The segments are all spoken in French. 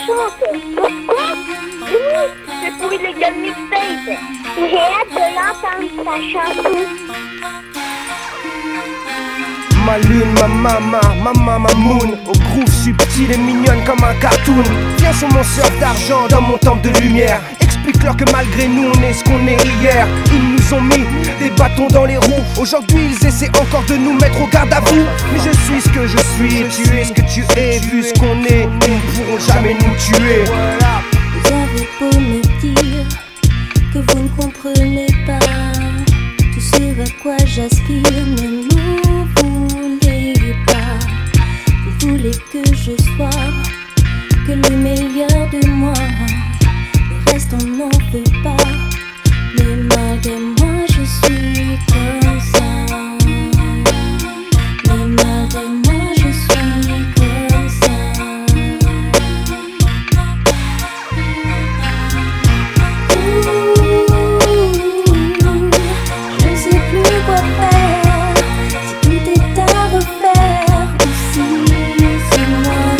chante. Pourquoi? Oui, c'est pour Illegal Mixtape. J'ai hâte de l'entendre, sa chanson. Ma lune, ma maman moon. Au groove subtil et mignonne comme un cartoon. Viens sur mon surf d'argent dans mon temple de lumière. Explique-leur que malgré nous on est ce qu'on est hier. Ils nous ont mis des bâtons dans les roues. Aujourd'hui ils essaient encore de nous mettre au garde à vous. Mais je suis ce que je suis, tu es ce que tu es. Vu ce qu'on est, ils ne pourront jamais nous tuer. Vous avez beau me dire que vous ne comprenez pas tout ce à quoi j'aspire, ne m'en voulez pas. Vous voulez que je sois que le meilleur de moi. Le reste on n'en veut pas. Mais malgré moi je suis comme ça. Mais malgré moi je suis comme ça. Je ne sais plus quoi faire. Si tout est à refaire, aussi c'est moi.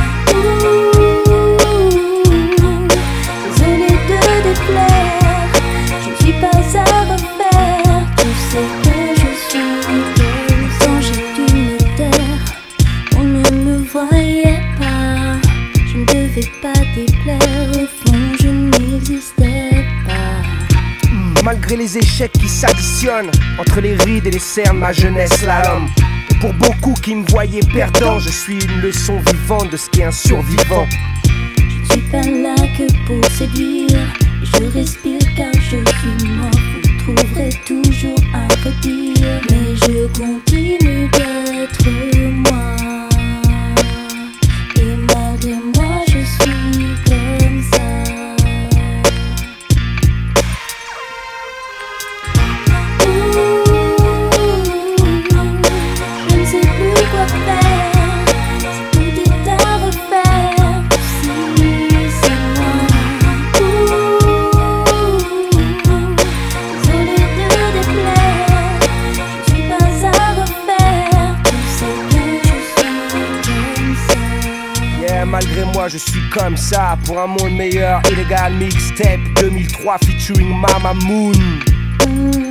Désolée de déplaire, je ne suis pas à refaire. Tu sais que je suis belle. Quand j'ai dû me taire, on ne me voyait pas. Je ne devais pas déplaire, au fond je n'existais pas. Malgré les échecs qui s'additionnent entre les rides et les cernes, ma jeunesse slalom. Et pour beaucoup qui me voyaient perdant, je suis une leçon vivante de ce qu'est un survivant. Je ne suis pas là que pour séduire. Je respire car je suis mort. Vous trouverez toujours à redire. Mais je continue d'être moi. Et malgré moi je suis comme ça. Je ne sais plus quoi faire. Si tout est à refaire, si c'est moi. Désolée de déplaire, je ne suis pas à refaire. Tu sais que je suis comme ça. Yeah, malgré moi je suis comme ça. Pour un monde meilleur, Illegal Mixtape 2003 featuring Mama Moon.